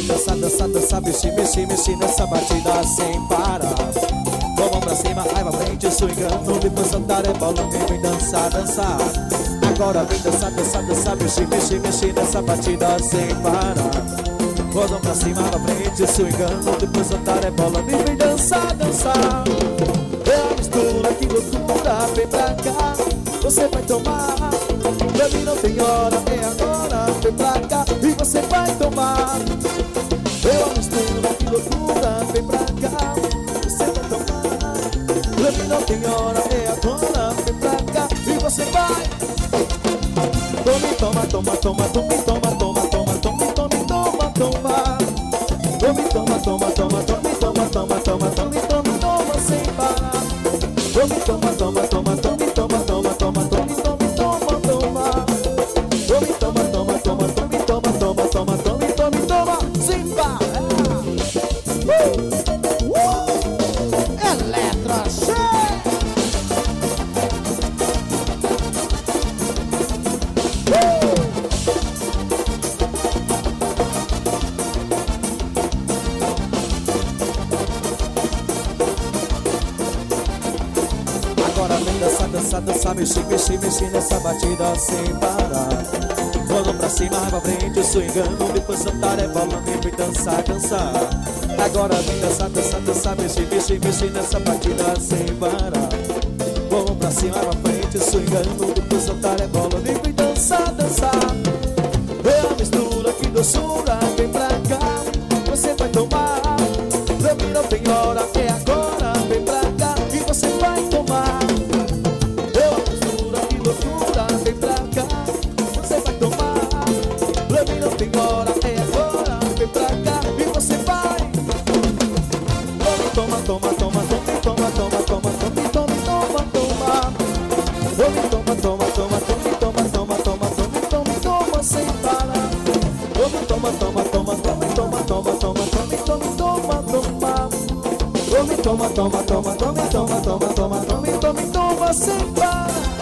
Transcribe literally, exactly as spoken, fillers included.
dançar, dançar, dançar, mexer, mexer, mexer nessa batida sem parar. Vamos pra cima, vai pra frente, swingando, depois soltar é bola, vem dançar, dançar. Agora vem dançar, dançar, dançar, mexer, mexer, mexer nessa batida sem parar. Vamos pra cima, pra frente, swingando, depois soltar é bola, vem dançar, dançar. É a mistura, que loucura, vem pra cá, você vai tomar. Pra mim não tem hora, é agora, vem pra cá e você vai tomar. É a mistura, que loucura, vem pra cá, você vai tomar. Pra mim não tem hora, é agora, vem pra cá e você vai. Tome, toma, toma, toma, tome, toma, toma, toma, tome, tome, toma, toma. Tome, toma, toma, toma, tome, toma, toma, toma, tome, tome, toma, sem parar. Tome, toma, toma, toma, tome, toma, toma, toma, tome, tome, toma, toma. Tome, toma, toma, toma, tome, toma, toma, toma, tome, tome, toma, sem parar. Uh! Uh! Eletrochoque! Agora vem dançar, dançar, dançar, mexer, mexer, mexer nessa batida sem parar. Vamos pra cima, vai pra frente, swingando, depois soltar é bola, vem dançar, dançar. Agora vem dançar, dançar, dançar, mexer, mexer, mexer nessa batida sem parar. Vamos pra cima, vai pra frente, swingando, depois soltar é bola, vem dançar, dançar. É a mistura, que doçura, vem pra cá, você vai tomar. Pra mim não tem hora, é agora, vem pra cá e você vai tomar. É a mistura, que loucura, vem pra cá, você vai tomar. Pra mim não tem hora, é agora, vem pra cá e você vai. Toma, toma, toma, toma, toma, toma, toma, toma, toma, toma, toma. Toma, toma, toma, toma, toma, toma, toma, toma, toma, toma, sem parar. Toma, toma, toma, toma, toma, toma, toma, toma, toma, toma, toma, toma. Toma, toma, toma, toma, toma, toma, toma, toma, toma, toma, toma, sem parar.